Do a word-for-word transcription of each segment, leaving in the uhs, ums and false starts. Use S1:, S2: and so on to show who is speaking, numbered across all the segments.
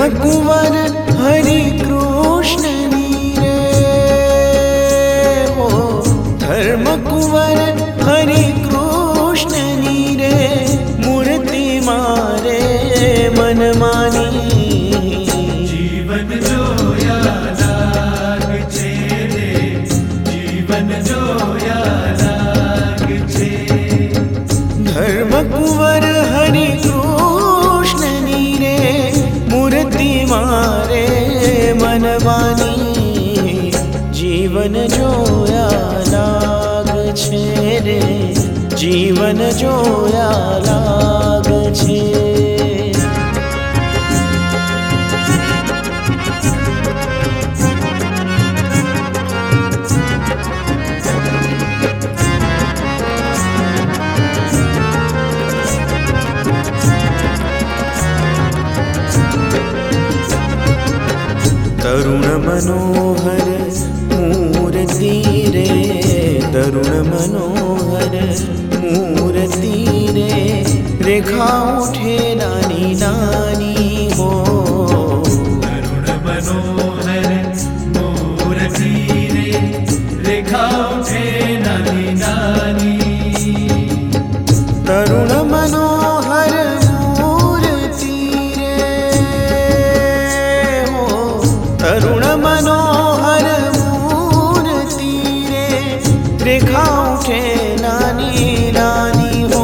S1: कुंवर हरि कृष्ण नीरे हो, धर्म कुंवर हरि कृष्ण नीरे, मूर्ति मारे मन मानी।
S2: जीवन जोया लाग छे रे, जीवन जोया लाग छे।
S1: धर्म कुंवर हरि कृष्ण नीरे, मूर्ति मारे मन मानी। जीवन जोया लाग छे रे, जीवन जोया लाग छे। तरुण मनोहर मूर्ति रे, तरुण मनोहर मूर्ति रे, रेखा उठे नानी नानी हो।
S2: तरुण मनोहर मूर्ति रे, रेखा उठे नानी नानी।
S1: तरुण मनोहर मूर्ति रे हो, तरुण मनोहर मूर्ति रे, रेखा उठे नानी नानी हो।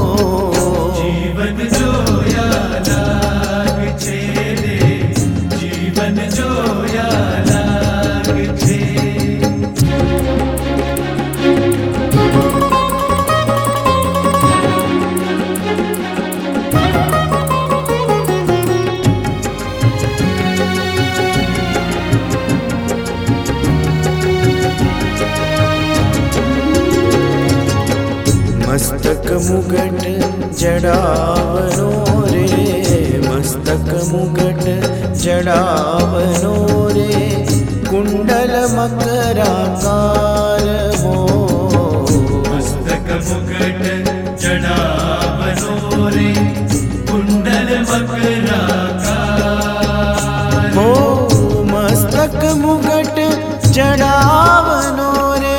S2: जीवन जोया लाग छे रे, जीवन जोया लाग छे।
S1: मस्तक मुगट जड़ावनो रे, मस्तक मुगट जड़ावनो रे, कुंडल मकराकार हो।
S2: मस्तक मुगट जड़ावनो रे, कुंडल मकराकार
S1: हो। मस्तक मुगट जड़ावनो रे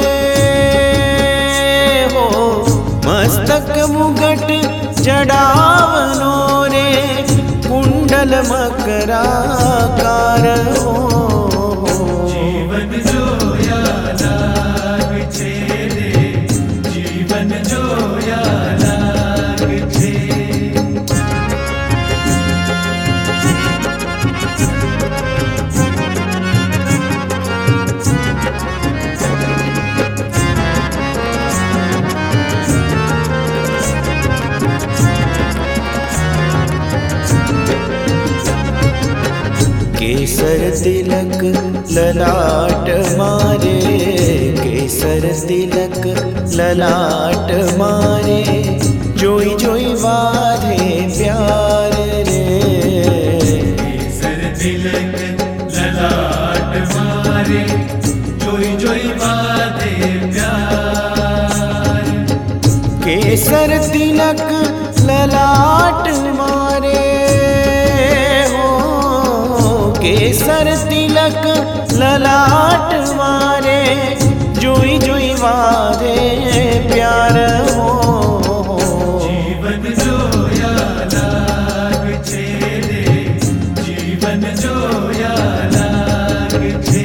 S1: हो, मस्तक मुगट जड़ावनो रे, कुंडल मकराकार हो।
S2: जीवन जोया लाग छे रे, जीवन जोया लाग छे।
S1: केसर तिलक ललाट मारे, केसर तिलक ललाट मारे, जोई जोई वाधे प्यार रे।
S2: केसर तिलक ललाट मारे, जोई जोई वादे प्यार।
S1: केसर तिलक ललाट मारे हो, केसर तिलक ललाट मारे, जोई जोई वादे प्यार हो।
S2: जीवन जोया लाग छे रे, जीवन जोया लाग छे।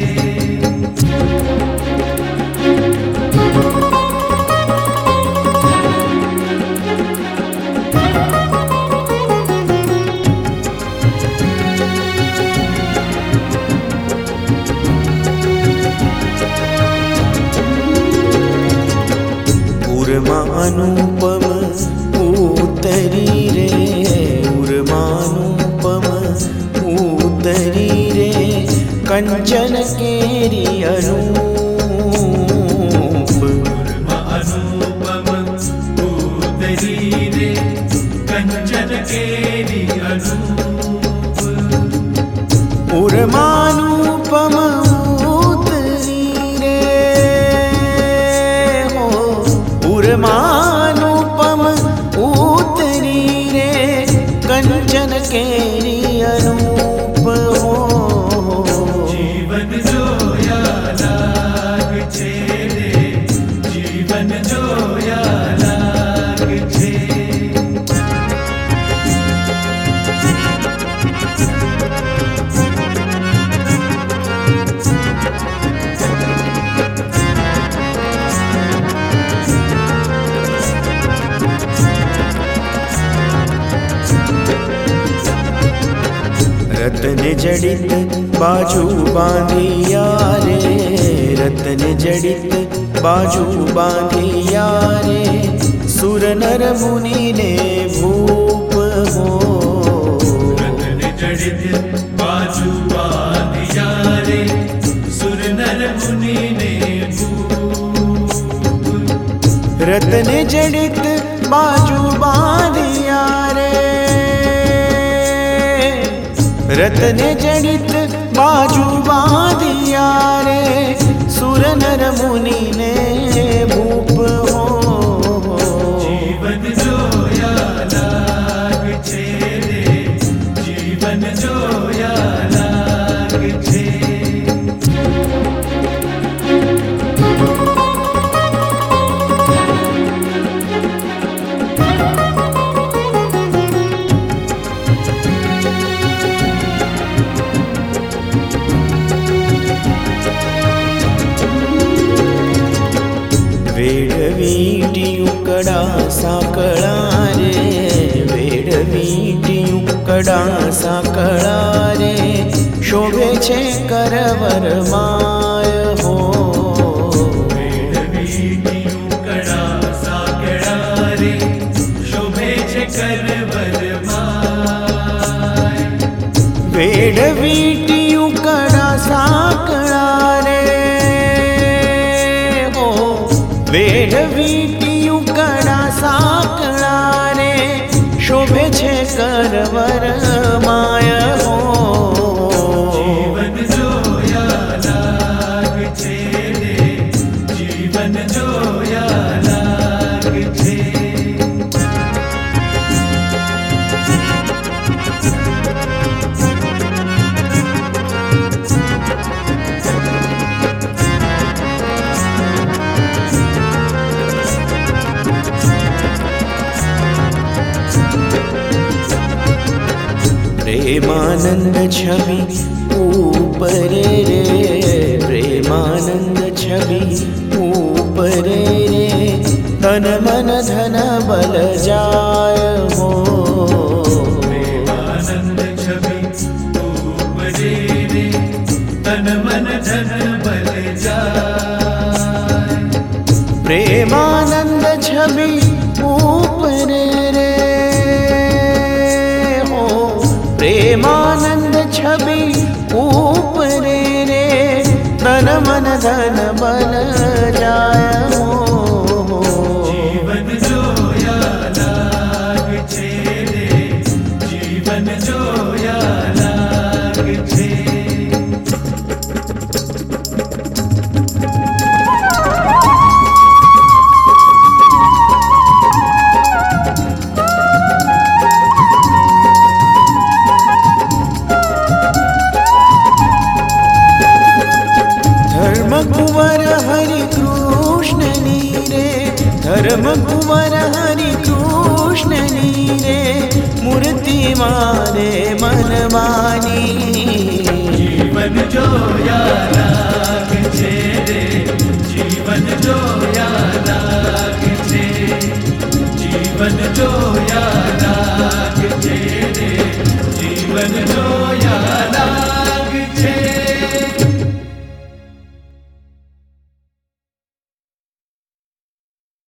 S1: उर्मा अनुपम उतरी रे, उर्मा अनुपम उतरी रे, कंचन केरी अनूप।
S2: उर्मा अनुपम उतरी रे, कंचन केरी अनूप।
S1: उर्मा अनुपम उतरी रे हो, उर्मा अनुपम उतरी रे, कंचन केरी अनूप।
S2: छे।
S1: रतन जड़ित बाजू बांधिया रे, रतन जड़ित बाजू बांधिया रे, सुर नर मुनि ने भूप हो।
S2: रतन जड़ित बाजू बांधिया रे, सुर नर मुनि ने भूप।
S1: रतन जड़ित बाजू बांधिया रे, रतन जड़ित बाजू बांधिया रे, सुर नर मुनि ने भूप हो।
S2: जीवन जोया लाग छे रे, जीवन जोया लाग छे।
S1: वेडवीटियुकड़ा साकड़ा रे, वेडवीटियुकड़ा साकड़ा रे, शोभे छे करवर माय हो।
S2: वेडवीटियुकड़ा साकड़ा रे, शोभे छे करवर माय।
S1: वेडवीटियुकड़ा साकड़ा रे, वेडवीटियुकड़ा साकड़ा रे, शोभे छे करवर माय हो।
S2: जीवन जोया लाग छे रे, जीवन जोया लाग छे।
S1: प्रेमानंद छवि ऊपरे रे, प्रेमानंद छवि ऊपरे रे, तन मन धन बल जाय हो।
S2: प्रेमानंद छवि ऊपरे रे, तन मन धन बल जाय।
S1: प्रेमानंद छवि ऊपरे रे, प्रेमानंद छवि ऊपरे रे, तन मन धन बल जाय हो।
S2: जीवन जोया लाग छे रे, जीवन जोया लाग छे।
S1: कुंवर हरि कृष्ण नीरे, धर्म कुंवर हरि कृष्ण नीरे, मूर्ति मारे मन मानी